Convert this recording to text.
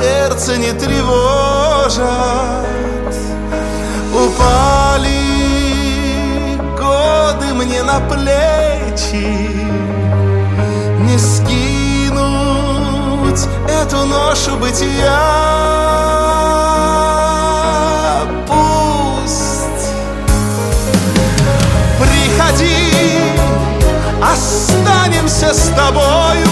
сердце не тревожат. Упали годы мне на плечи, не скинуть эту ношу бытия. Пусть приходи, останемся с тобою